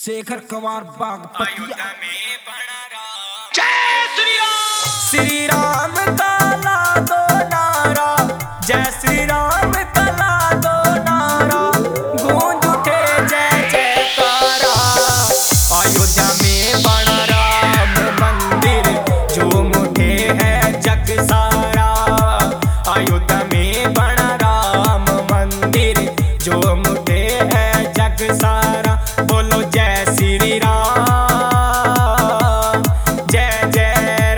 शेखर कवार बाग पतिया। जय श्री राम। श्री राम काला दो नारा, जय श्री राम काला दो नारा, गूंज उठे जय जयकारा। अयोध्या में बना राम मंदिर, झूम उठे है जग सारा। अयोध्या में बना राम मंदिर, झूम उठे है जग सारा। बोलो जय श्री राम, जय जय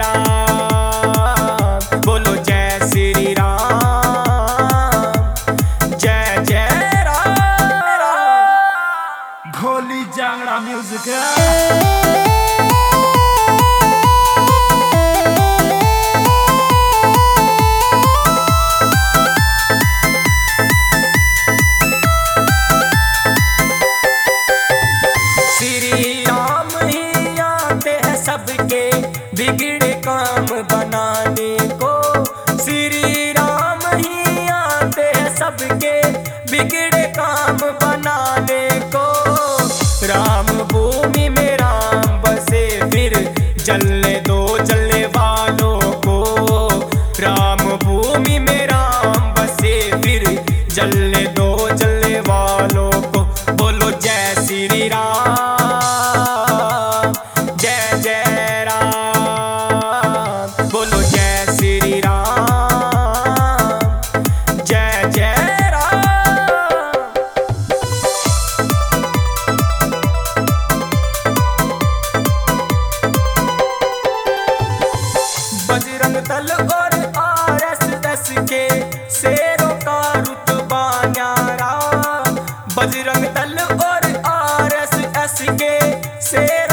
राम। बोलो जय श्री राम, जय जय राम। भोली जांगड़ा म्यूजिक। सबके बिगड़े काम बनाने को, श्री राम ही आते हैं सबके बिगड़े काम बनाने को। राम भूमि में राम बसे, फिर जलने दो जलने वालों को। राम भूमि में राम बसे, फिर जलने दो जलने वालों को। बोलो जय श्री राम, बोलो जय श्री राम, जय जय राम। बजरंग दल और RSS के शेरों का रुतबा न्यारा। बजरंग दल और RSS के शेर